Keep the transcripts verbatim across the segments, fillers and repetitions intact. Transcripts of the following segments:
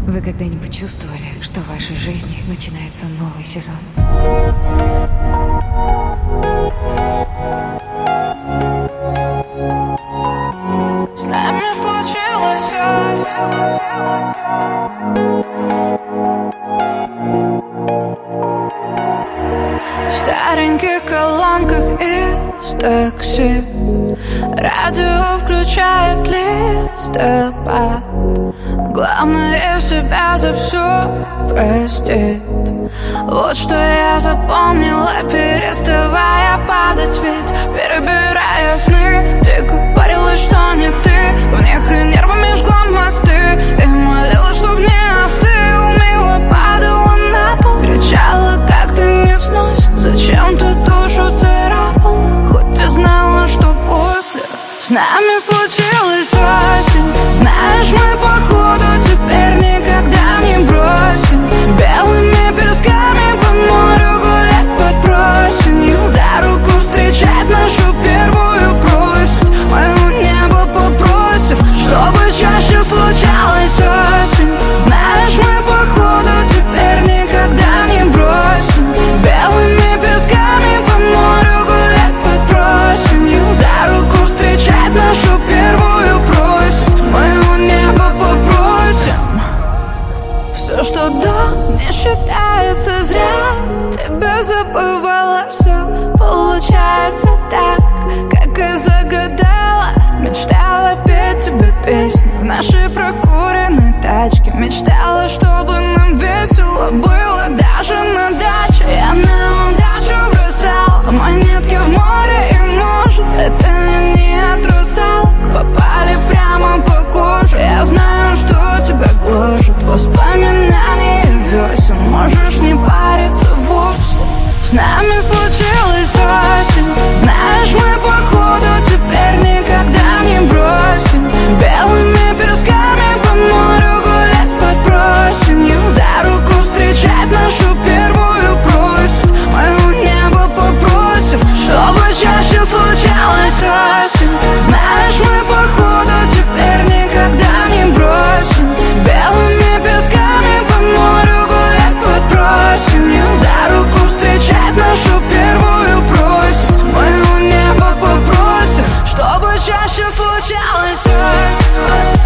Вы когда-нибудь чувствовали, что в вашей жизни начинается новый сезон? С нами случилось в стареньких колонках из такси. Радио включает листопад. Главное себя за все простить. Вот что я запомнила, переставая падать, ведь перебирая сны. Ты говорила, что не ты, в них и нервами жгла мосты, и молила, чтоб не остыл. Мило падала на пол, кричала, как ты не снось. Зачем ты душу царапала, хоть и знала, что после с нами случилась осень. Знаешь, мы походу теперь никогда не бросим. Белыми песками по морю гулять под просенью, за руку встречать нашу первую просить. Мы у неба попросим, чтобы чаще случалась осень. Знаешь, мы походу теперь никогда не бросим. Белыми песками по морю гулять под просенью, за руку встречать нашу первую просить. Мы у неба попросим. Все, что до, не считается зря. Тебя забывала, все получается так, как и загадала. Мечтала петь тебе песни в нашей прокуренной тачке. Мечтала, чтобы нам весело было даже на даче. Я на удачу бросала монетки в море, и может это не от русалок попали прямо по коже. Я знаю, что тебя гложет воспоминания весен. Можешь не париться вовсе. С нами случилась осень. Знаешь, мы походу теперь никогда не бросим. Белыми песками по морю гулять под просенью, за руку встречать нашу первую просить. Мы у неба попросим, чтобы чаще случалась осень. Знаешь, мы походу теперь никогда не бросим. Белыми песками по морю гулять под просенью, за руку встречать нашу первую просить. Мы у неба попросим, чтобы чаще случалось осень.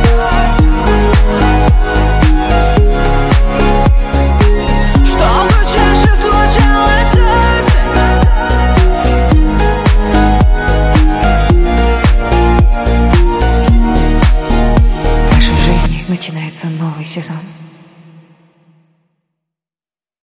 Чтобы чаще случалось осень. В вашей жизни начинается новый сезон.